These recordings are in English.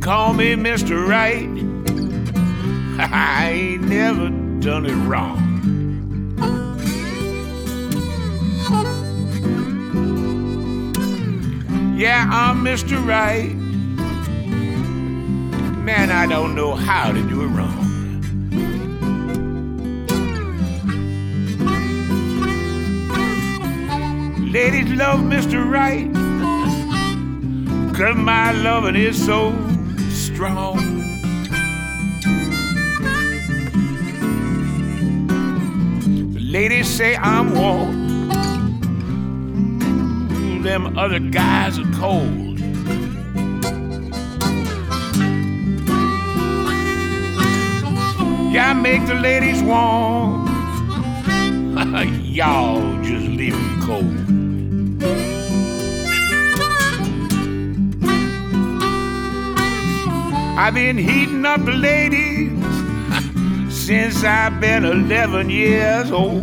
call me Mr. Right. I ain't never done it wrong. Yeah, I'm Mr. Right. Man, I don't know how to do it wrong. Ladies love Mr. Right, 'cause my loving is so strong. The ladies say I'm warm, them other guys are cold. Yeah, I make the ladies warm. Y'all just leave them cold. I've been heating up the ladies since I've been 11 years old.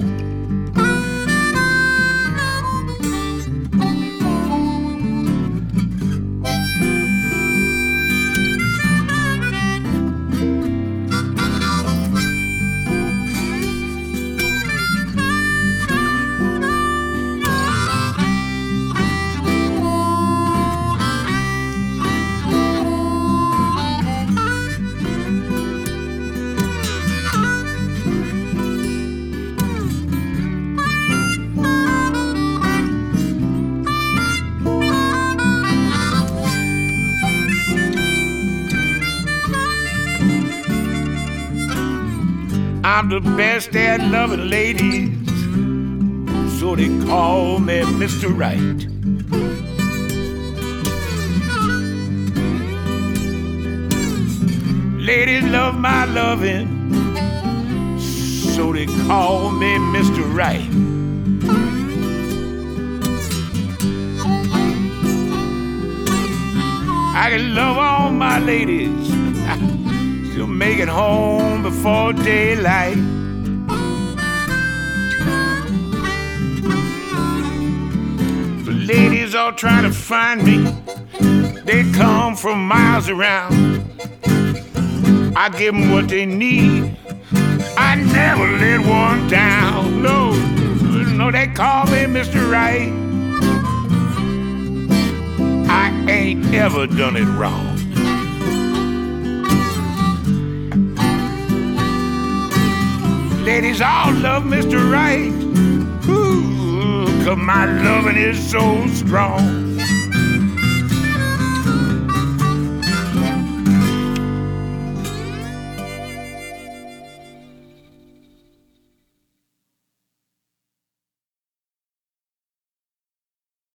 I'm the best at loving ladies, so they call me Mr. Right. Ladies love my loving, so they call me Mr. Right. I can love all my ladies, still make it home before daylight. The ladies all trying to find me, they come from miles around. I give them what they need, I never let one down. No, no, they call me Mr. Right. I ain't ever done it wrong. Ladies all love Mr. Right, 'cause my loving is so strong.